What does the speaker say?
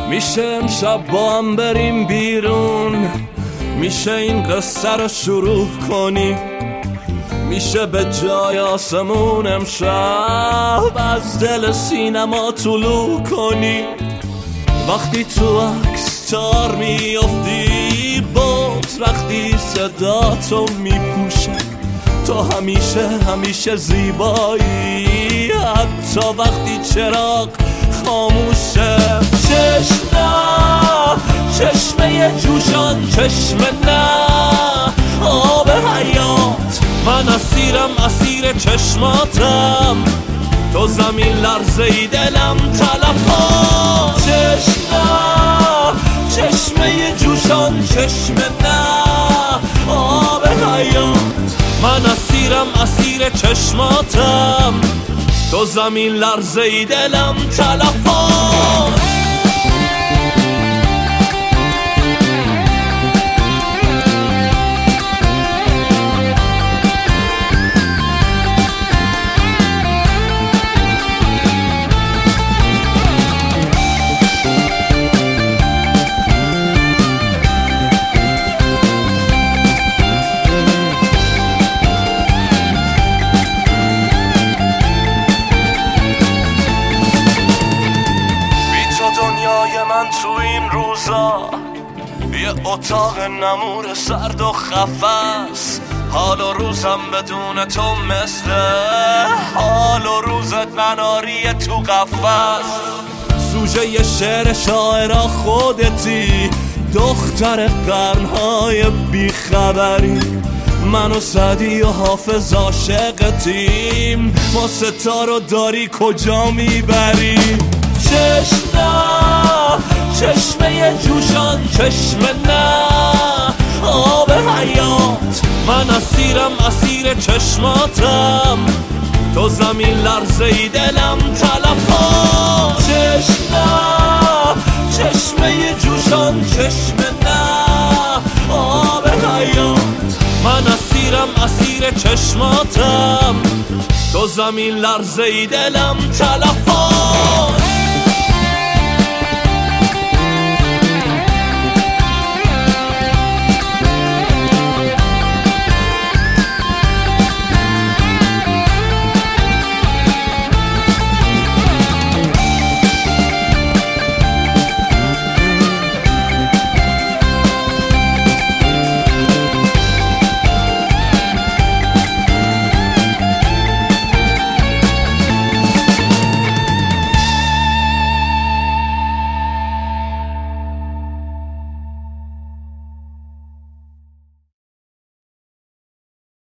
میشه امشب با هم بریم بیرون، میشه این قصه رو شروع کنیم، میشه به جای آسمون امشب از دل سینما طلوع کنیم. وقتی تو عکس تار میافتی بود، وقتی صدا تو میپوشه، تو همیشه زیبایی، حتی وقتی چراغ خاموشه. چشمه جوشان، چشمه نه آب حیات، من اسیر چشماتم، تو زمین لرزه‌ای دلم تلفات. چشمه جوشان، چشمه نه آب حیات، من اسیر چشماتم، تو زمین لرزه‌ای دلم تلفات. من تو این روزا یه اتاق نمور سرد و خفس، حال و روزم بدون تو مثل حال و روزت مناری تو قفس. سوژه یه شعر شاعرا خودتی، دختر قرنهای بیخبری، من و سعدی و حافظ عاشقتیم، ما ستارو داری کجا میبری؟ چشمه جوشان، چشمه نه آب حیات، من اسیر چشماتم، تو زمین لرزه‌ای دلم تلفات. چشمه جوشان، چشمه نه آب حیات، من اسیر چشماتم، تو زمین لرزه‌ای دلم تلفات.